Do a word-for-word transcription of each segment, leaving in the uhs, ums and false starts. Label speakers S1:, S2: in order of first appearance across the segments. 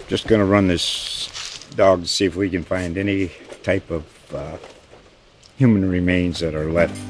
S1: Just going to run this dog to see if we can find any type of uh, human remains that are left.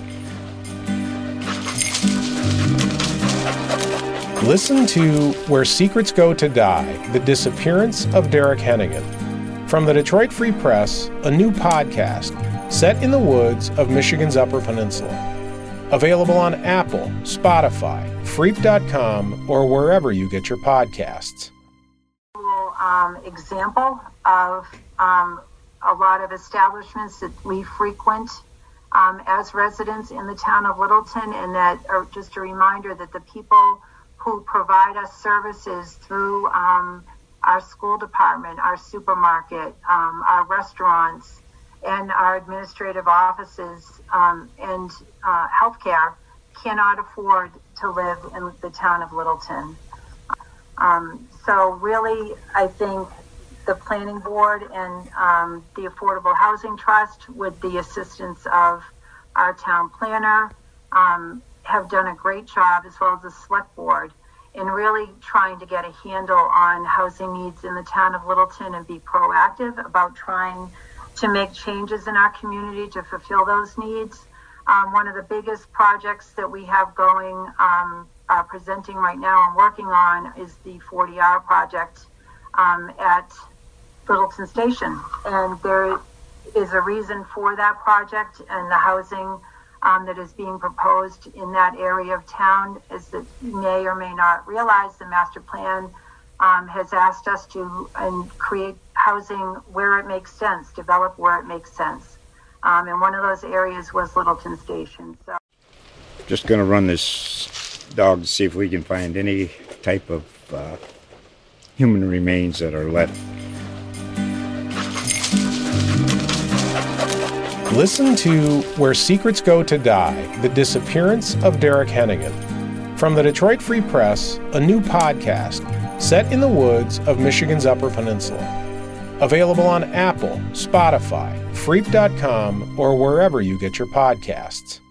S2: Listen to Where Secrets Go to Die, The Disappearance of Derek Hennigan. From the Detroit Free Press, a new podcast set in the woods of Michigan's Upper Peninsula. Available on Apple, Spotify, freep dot com, or wherever you get your podcasts.
S3: Um, example of um, a lot of establishments that we frequent um, as residents in the town of Littleton, and that are just a reminder that the people who provide us services through um, our school department, our supermarket, um, our restaurants, and our administrative offices um, and uh, healthcare cannot afford to live in the town of Littleton. Um, so really, I think the planning board and um, the Affordable Housing Trust, with the assistance of our town planner, um, have done a great job, as well as the select board, in really trying to get a handle on housing needs in the town of Littleton and be proactive about trying to make changes in our community to fulfill those needs. Um, one of the biggest projects that we have going um, Uh, presenting right now and working on is the forty hour project um, at Littleton Station. And there is a reason for that project, and the housing um, that is being proposed in that area of town, is that you may or may not realize the master plan um, has asked us to and create housing where it makes sense, develop where it makes sense. Um, and one of those areas was Littleton Station. So,
S1: just going to run this dog to see if we can find any type of uh, human remains that are left.
S2: Listen to Where Secrets Go to Die, The Disappearance of Derek Hennigan. From the Detroit Free Press, a new podcast set in the woods of Michigan's Upper Peninsula. Available on Apple, Spotify, freep dot com, or wherever you get your podcasts.